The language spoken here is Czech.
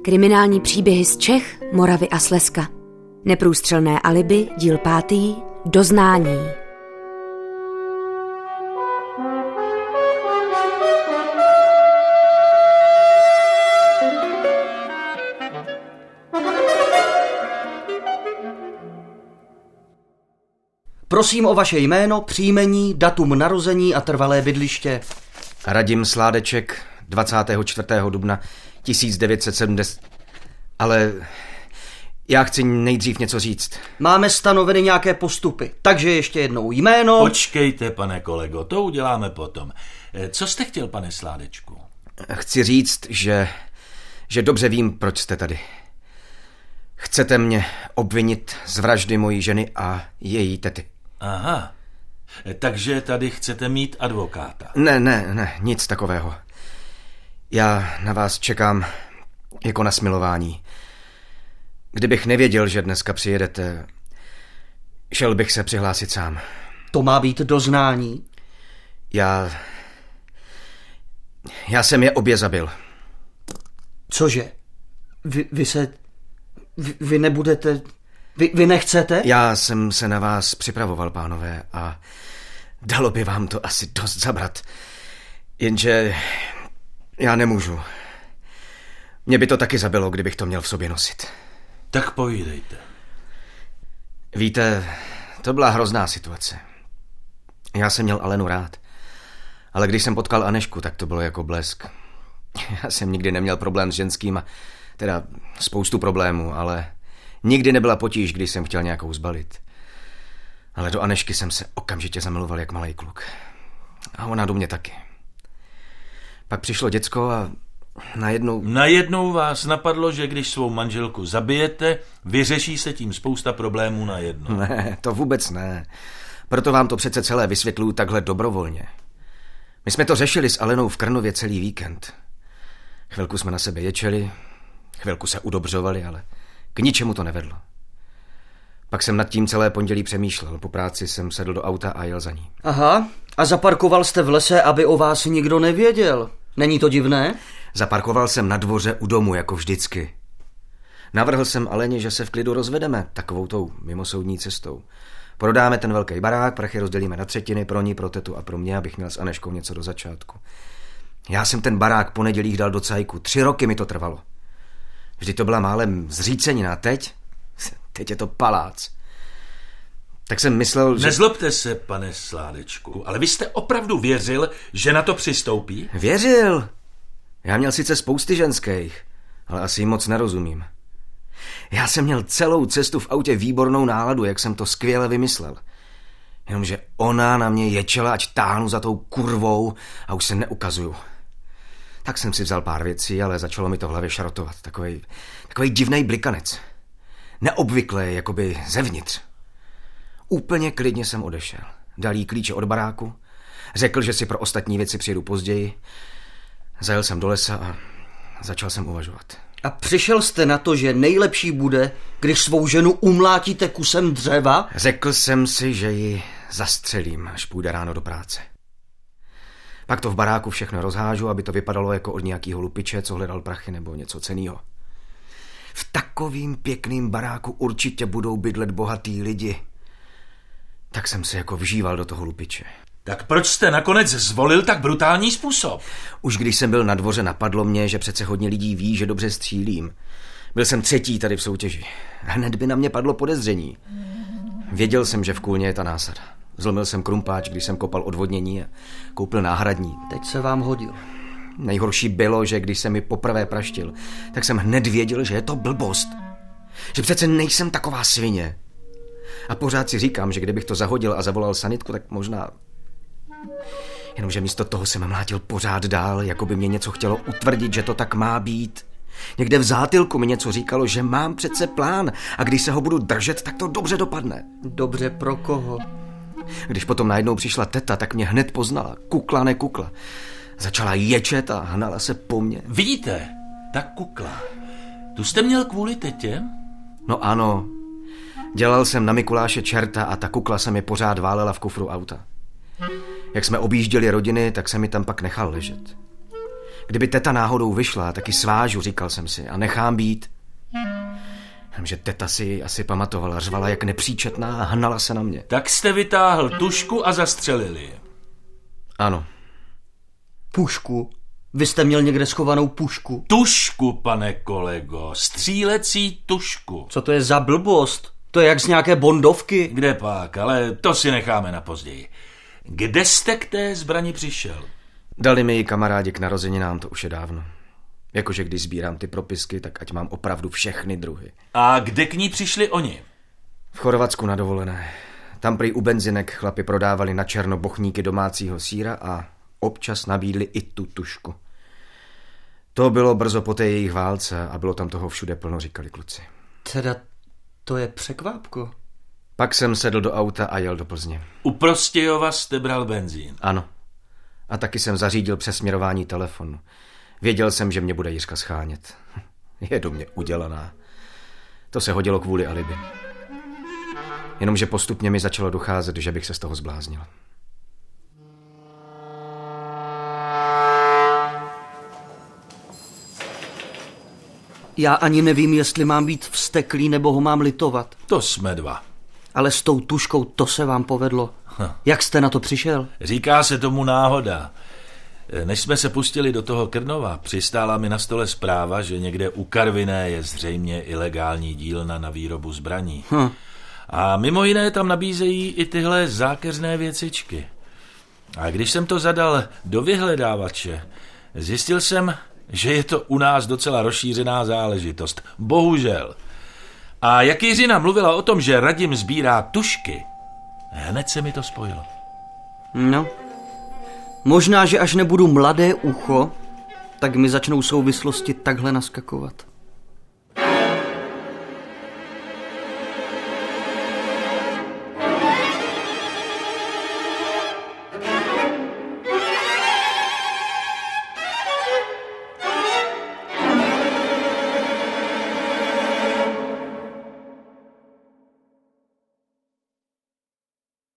Kriminální příběhy z Čech, Moravy a Slezska. Neprůstřelné alibi, díl 5. Doznání. Prosím o vaše jméno, příjmení, datum narození a trvalé bydliště. Radim Sládeček, 24. dubna 1970. Ale já chci nejdřív něco říct. Máme stanoveny nějaké postupy, takže ještě jednou jméno. Počkejte, pane kolego, to uděláme potom. Co jste chtěl, pane Sládečku? Chci říct, že dobře vím, proč jste tady. Chcete mě obvinit z vraždy mojí ženy a její tety. Aha, takže tady chcete mít advokáta. Ne, nic takového. Já na vás čekám jako na smilování. Kdybych nevěděl, že dneska přijedete, šel bych se přihlásit sám. To má být doznání? Já jsem je obě zabil. Cože? Vy nebudete... Vy nechcete? Já jsem se na vás připravoval, pánové, a dalo by vám to asi dost zabrat. Jenže já nemůžu. Mě by to taky zabilo, kdybych to měl v sobě nosit. Tak povídejte. Víte, to byla hrozná situace. Já jsem měl Alenu rád, ale když jsem potkal Anežku, tak to bylo jako blesk. Já jsem nikdy neměl problém s ženským, teda spoustu problémů, ale nikdy nebyla potíž, když jsem chtěl nějakou zbalit. Ale do Anežky jsem se okamžitě zamiloval jak malej kluk. A ona do mě taky. Pak přišlo děcko a najednou vás napadlo, že když svou manželku zabijete, vyřeší se tím spousta problémů najednou. Ne, to vůbec ne. Proto vám to přece celé vysvětluju takhle dobrovolně. My jsme to řešili s Alenou v Krnově celý víkend. Chvilku jsme na sebe ječeli, chvilku se udobřovali, ale k ničemu to nevedlo. Pak jsem nad tím celé pondělí přemýšlel. Po práci jsem sedl do auta a jel za ní. Aha, a zaparkoval jste v lese, aby o vás nikdo nevěděl. Není to divné? Zaparkoval jsem na dvoře u domu, jako vždycky. Navrhl jsem Aleně, že se v klidu rozvedeme takovou tou mimosoudní cestou. Prodáme ten velký barák, prachy rozdělíme na třetiny, pro ní, pro tetu a pro mě, abych měl s Anežkou něco do začátku. Já jsem ten barák po nedělích dal do cajku. 3 roky mi to trvalo. Vždy to byla málem zřícenina, teď je to palác. Tak jsem myslel, že... Nezlobte se, pane Sládečku, ale vy jste opravdu věřil, že na to přistoupí? Věřil. Já měl sice spousty ženských, ale asi jim moc nerozumím. Já jsem měl celou cestu v autě výbornou náladu, jak jsem to skvěle vymyslel. Jenomže ona na mě ječela, ať táhnu za tou kurvou a už se neukazuju. Tak jsem si vzal pár věcí, ale začalo mi to v hlavě šarotovat. Takovej divnej blikanec. Neobvyklé, jakoby zevnitř. Úplně klidně jsem odešel. Dal jí klíče od baráku, řekl, že si pro ostatní věci přijedu později. Zajel jsem do lesa a začal jsem uvažovat. A přišel jste na to, že nejlepší bude, když svou ženu umlátíte kusem dřeva? Řekl jsem si, že ji zastřelím, až půjde ráno do práce. Pak to v baráku všechno rozhážu, aby to vypadalo jako od nějakýho lupiče, co hledal prachy nebo něco cenného. V takovým pěkným baráku určitě budou bydlet bohatý lidi. Tak jsem se jako vžíval do toho lupiče. Tak proč jste nakonec zvolil tak brutální způsob? Už když jsem byl na dvoře, napadlo mě, že přece hodně lidí ví, že dobře střílím. Byl jsem 3. tady v soutěži. Hned by na mě padlo podezření. Věděl jsem, že v kůlně je ta násada. Zlomil jsem krumpáč, když jsem kopal odvodnění a koupil náhradní. Teď se vám hodil. Nejhorší bylo, že když jsem mi poprvé praštil, tak jsem hned věděl, že je to blbost. Že přece nejsem taková svině. A pořád si říkám, že kdybych to zahodil a zavolal sanitku, tak možná... Jenomže místo toho jsem mlátil pořád dál, jako by mě něco chtělo utvrdit, že to tak má být. Někde v zátylku mi něco říkalo, že mám přece plán a když se ho budu držet, tak to dobře dopadne. Dobře pro koho? Když potom najednou přišla teta, tak mě hned poznala. Kukla, nekukla. Začala ječet a hnala se po mně. Vidíte, ta kukla. Tu jste měl kvůli tetě? No ano. Dělal jsem na Mikuláše čerta a ta kukla se mi pořád válela v kufru auta. Jak jsme objížděli rodiny, tak se mi tam pak nechal ležet. Kdyby teta náhodou vyšla, taky svážu, říkal jsem si, a nechám být. Že teta si asi pamatovala, řvala jak nepříčetná a hnala se na mě. Tak jste vytáhl tušku a zastřelili je. Ano. Pušku? Vy jste měl někde schovanou pušku? Tušku, pane kolego, střílecí tušku. Co to je za blbost? To je jak z nějaké bondovky. Kde pak, ale to si necháme na později. Kde jste k té zbrani přišel? Dali mi ji kamarádi k narozeninám, to už je dávno. Jakože když sbírám ty propisky, tak ať mám opravdu všechny druhy. A kde k ní přišli oni? V Chorvatsku na dovolené. Tam prý u benzinek chlapi prodávali na černo bochníky domácího sýra a občas nabídli i tu tušku. To bylo brzo po té jejich válce a bylo tam toho všude plno, říkali kluci. Teda to je překvápko. Pak jsem sedl do auta a jel do Plzně. U Prostějova jste bral benzín. Ano. A taky jsem zařídil přesměrování telefonu. Věděl jsem, že mě bude Jiřka schánět. Je do mě udělaná. To se hodilo kvůli alibi. Jenomže postupně mi začalo docházet, že bych se z toho zbláznil. Já ani nevím, jestli mám být vzteklý, nebo ho mám litovat. To jsme dva. Ale s tou tuškou to se vám povedlo. Jak jste na to přišel? Říká se tomu náhoda. Než jsme se pustili do toho Krnova, přistála mi na stole zpráva, že někde u Karviné je zřejmě ilegální dílna na výrobu zbraní. A mimo jiné tam nabízejí i tyhle zákeřné věcičky. A když jsem to zadal do vyhledávače, zjistil jsem, že je to u nás docela rozšířená záležitost. Bohužel. A jak Jiřina mluvila o tom, že Radim sbírá tušky, hned se mi to spojilo. No, možná, že až nebudu mladé ucho, tak mi začnou souvislosti takhle naskakovat.